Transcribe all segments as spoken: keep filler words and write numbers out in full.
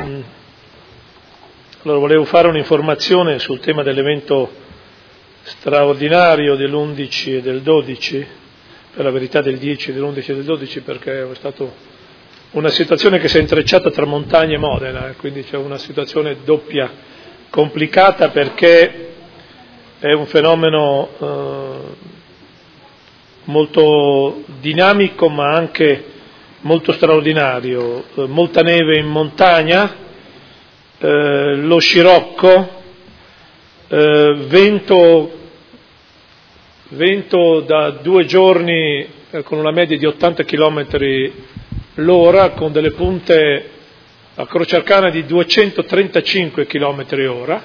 Ehm, allora, volevo fare un'informazione sul tema dell'evento straordinario dell'undici e del dodici, per la verità del dieci, dell'undici e del dodici, perché è stata una situazione che si è intrecciata tra Montagna e Modena, quindi c'è una situazione doppia, complicata, perché è un fenomeno eh, molto dinamico ma anche molto straordinario. Eh, molta neve in montagna, eh, lo scirocco, eh, vento, vento da due giorni eh, con una media di ottanta chilometri l'ora, con delle punte a Croce Arcana di duecentotrentacinque chilometri ora,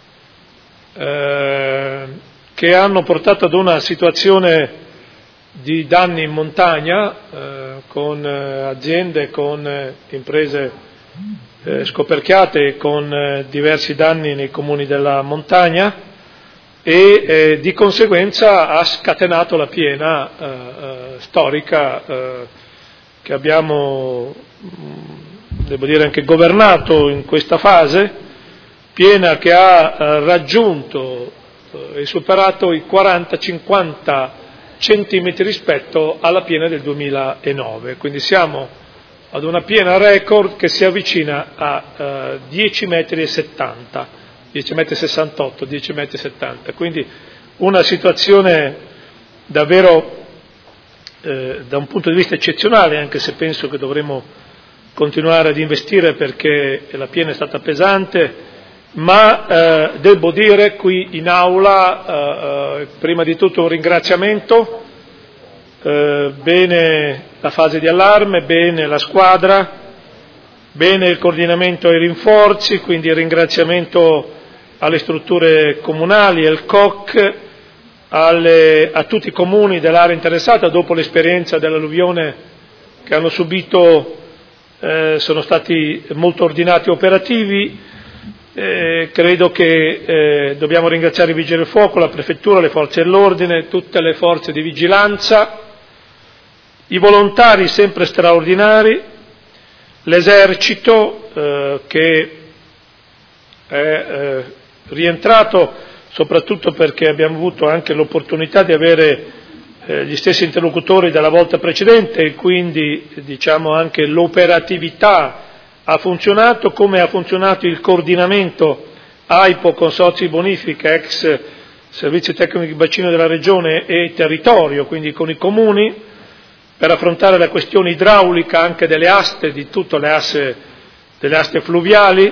eh, che hanno portato ad una situazione di danni in montagna, eh, con eh, aziende, con eh, imprese eh, scoperchiate e con eh, diversi danni nei comuni della montagna, e eh, di conseguenza ha scatenato la piena eh, eh, storica eh, che abbiamo, devo dire, anche governato in questa fase, piena che ha eh, raggiunto e eh, superato i quaranta cinquanta centimetri rispetto alla piena del duemilanove, quindi siamo ad una piena record che si avvicina a eh, dieci metri e settanta, dieci metri e sessantotto, dieci metri e settanta, quindi una situazione davvero eh, da un punto di vista eccezionale, anche se penso che dovremo continuare ad investire perché la piena è stata pesante. Ma eh, devo dire qui in aula, eh, eh, prima di tutto un ringraziamento, eh, bene la fase di allarme, bene la squadra, bene il coordinamento e i rinforzi, quindi il ringraziamento alle strutture comunali, al C O C, alle, a tutti i comuni dell'area interessata. Dopo l'esperienza dell'alluvione che hanno subito, eh, sono stati molto ordinati e operativi. Eh, credo che eh, dobbiamo ringraziare i Vigili del Fuoco, la Prefettura, le Forze dell'Ordine, tutte le forze di vigilanza, i volontari sempre straordinari, l'Esercito eh, che è eh, rientrato soprattutto perché abbiamo avuto anche l'opportunità di avere eh, gli stessi interlocutori della volta precedente, e quindi diciamo anche l'operatività ha funzionato, come ha funzionato il coordinamento AIPO, Consorzi di Bonifica, ex Servizi Tecnici di Bacino della Regione, e territorio, quindi con i comuni, per affrontare la questione idraulica anche delle aste, di tutte le aste, delle aste fluviali,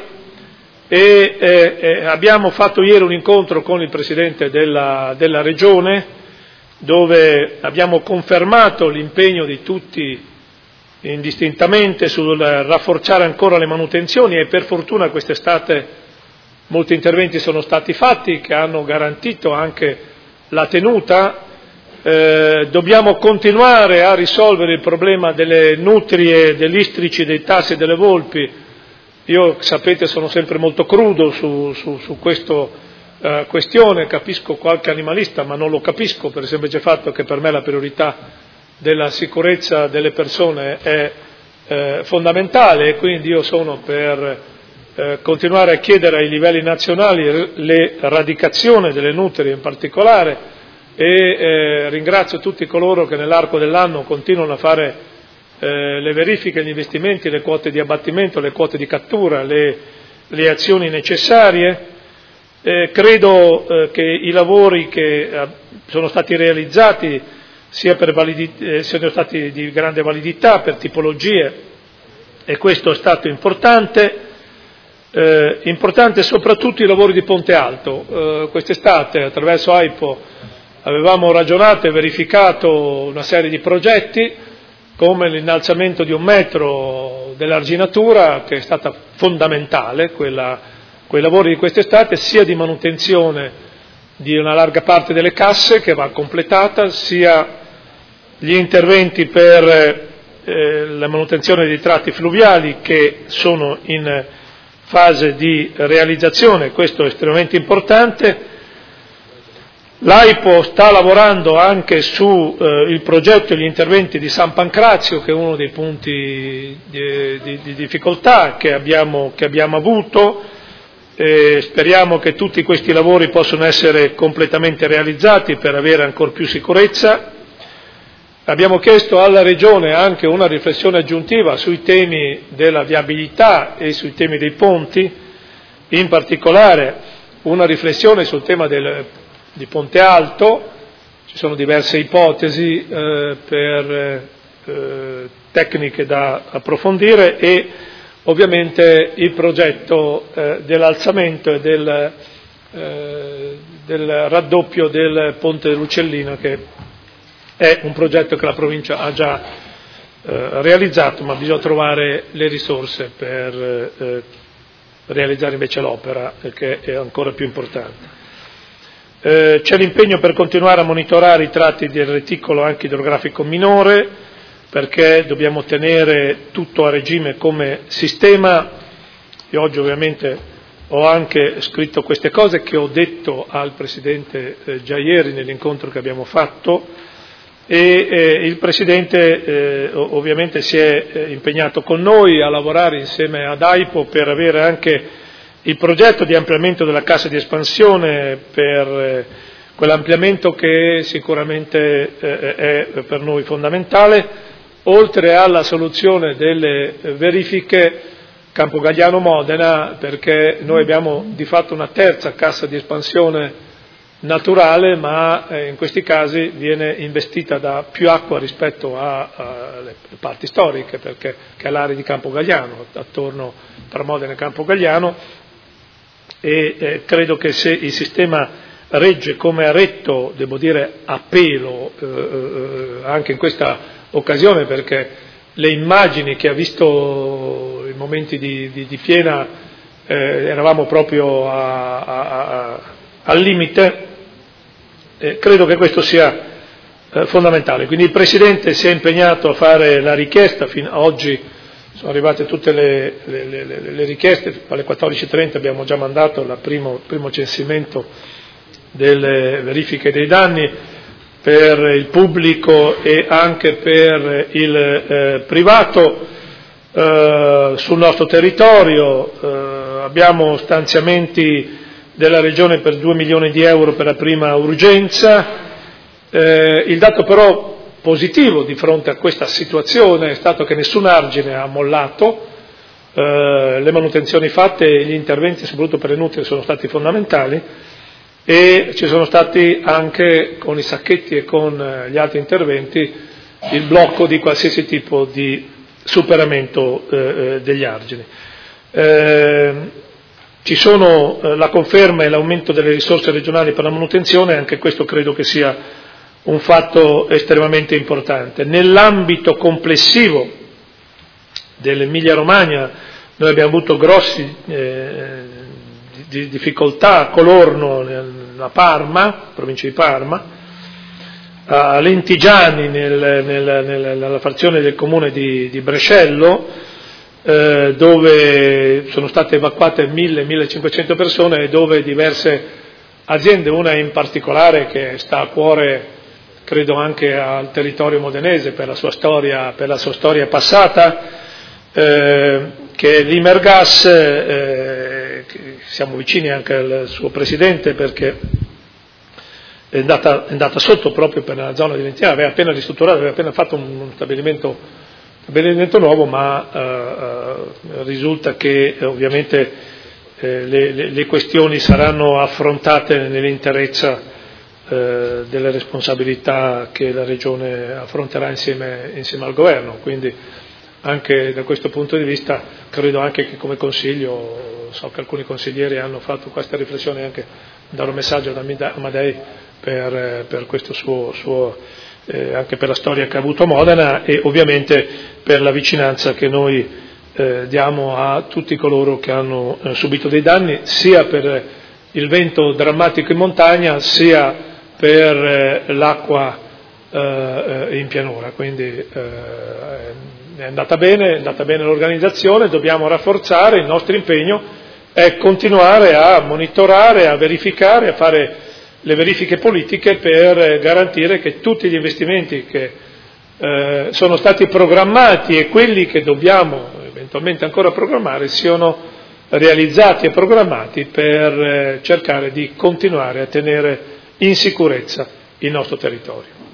e eh, eh, abbiamo fatto ieri un incontro con il Presidente della, della Regione, dove abbiamo confermato l'impegno di tutti indistintamente sul rafforzare ancora le manutenzioni, e per fortuna quest'estate molti interventi sono stati fatti che hanno garantito anche la tenuta. Eh, dobbiamo continuare a risolvere il problema delle nutrie, degli istrici, dei tassi e delle volpi. Io, sapete, sono sempre molto crudo su, su, su questa eh, questione, capisco qualche animalista, ma non lo capisco per il semplice fatto che per me la priorità della sicurezza delle persone è eh, fondamentale, e quindi io sono per eh, continuare a chiedere ai livelli nazionali l'eradicazione delle nutrie in particolare, e eh, ringrazio tutti coloro che nell'arco dell'anno continuano a fare eh, le verifiche, gli investimenti, le quote di abbattimento, le quote di cattura, le, le azioni necessarie. Eh, credo eh, che i lavori che eh, sono stati realizzati sia per validi- eh, siano stati di grande validità per tipologie, e questo è stato importante. Eh, importante soprattutto i lavori di Ponte Alto. Eh, quest'estate attraverso AIPO avevamo ragionato e verificato una serie di progetti, come l'innalzamento di un metro dell'arginatura, che è stata fondamentale, quella, quei lavori di quest'estate, sia di manutenzione di una larga parte delle casse che va completata, sia gli interventi per eh, la manutenzione dei tratti fluviali che sono in fase di realizzazione. Questo è estremamente importante. L'AIPO sta lavorando anche sul eh, progetto e gli interventi di San Pancrazio, che è uno dei punti di, di, di difficoltà che abbiamo, che abbiamo avuto. Eh, speriamo che tutti questi lavori possano essere completamente realizzati per avere ancora più sicurezza. Abbiamo chiesto alla Regione anche una riflessione aggiuntiva sui temi della viabilità e sui temi dei ponti, in particolare una riflessione sul tema del di Ponte Alto. Ci sono diverse ipotesi eh, per eh, tecniche da approfondire e ovviamente il progetto eh, dell'alzamento e del, eh, del raddoppio del Ponte dell'Uccellina, che è un progetto che la provincia ha già eh, realizzato, ma bisogna trovare le risorse per eh, realizzare invece l'opera, che è ancora più importante. Eh, c'è l'impegno per continuare a monitorare i tratti del reticolo anche idrografico minore, perché dobbiamo tenere tutto a regime come sistema. Io oggi ovviamente ho anche scritto queste cose che ho detto al Presidente eh, già ieri nell'incontro che abbiamo fatto, e eh, il Presidente eh, ovviamente si è eh, impegnato con noi a lavorare insieme ad AIPO per avere anche il progetto di ampliamento della cassa di espansione, per eh, quell'ampliamento che sicuramente eh, è per noi fondamentale, oltre alla soluzione delle verifiche Campogalliano-Modena, perché noi abbiamo di fatto una terza cassa di espansione naturale, ma eh, in questi casi viene investita da più acqua rispetto alle parti storiche, perché che è l'area di Campogalliano, attorno tra Modena e Campogalliano, e eh, credo che se il sistema regge come ha retto, devo dire a pelo, eh, eh, anche in questa occasione, perché le immagini che ha visto in momenti di, di, di piena eh, eravamo proprio a, a, a, al limite, eh, credo che questo sia eh, fondamentale. Quindi il Presidente si è impegnato a fare la richiesta. Fino a oggi sono arrivate tutte le, le, le, le richieste, alle quattordici e trenta abbiamo già mandato il primo, primo censimento delle verifiche dei danni per il pubblico e anche per il eh, privato eh, sul nostro territorio. Eh, abbiamo stanziamenti della Regione per due milioni di euro per la prima urgenza. Eh, il dato però positivo di fronte a questa situazione è stato che nessun argine ha mollato, eh, le manutenzioni fatte e gli interventi soprattutto per le nutrie sono stati fondamentali, e ci sono stati anche con i sacchetti e con gli altri interventi il blocco di qualsiasi tipo di superamento eh, degli argini. Eh, ci sono eh, la conferma e l'aumento delle risorse regionali per la manutenzione, anche questo credo che sia un fatto estremamente importante. Nell'ambito complessivo dell'Emilia Romagna noi abbiamo avuto grossi eh, di difficoltà a Colorno, a Parma, provincia di Parma, a Lentigiani nel, nel, nella frazione del comune di, di Brescello, eh, dove sono state evacuate mille millecinquecento persone e dove diverse aziende, una in particolare che sta a cuore credo anche al territorio modenese per la sua storia, per la sua storia passata, eh, che è l'Imergas, eh, siamo vicini anche al suo presidente perché è andata, è andata sotto proprio per la zona di Lentigiani, aveva appena ristrutturato, aveva appena fatto un stabilimento, stabilimento nuovo, ma eh, eh, risulta che eh, ovviamente eh, le, le, le questioni saranno affrontate nell'interezza delle responsabilità che la Regione affronterà insieme, insieme al Governo, quindi anche da questo punto di vista credo anche che come Consiglio, so che alcuni consiglieri hanno fatto questa riflessione, anche dare un messaggio da Amadei per, per questo suo, suo eh, anche per la storia che ha avuto Modena e ovviamente per la vicinanza che noi eh, diamo a tutti coloro che hanno eh, subito dei danni, sia per il vento drammatico in montagna, sia per eh, l'acqua eh, in pianura, quindi eh, è andata bene, è andata bene l'organizzazione, dobbiamo rafforzare, il nostro impegno è continuare a monitorare, a verificare, a fare le verifiche politiche per garantire che tutti gli investimenti che eh, sono stati programmati e quelli che dobbiamo eventualmente ancora programmare siano realizzati e programmati per eh, cercare di continuare a tenere in sicurezza il nostro territorio.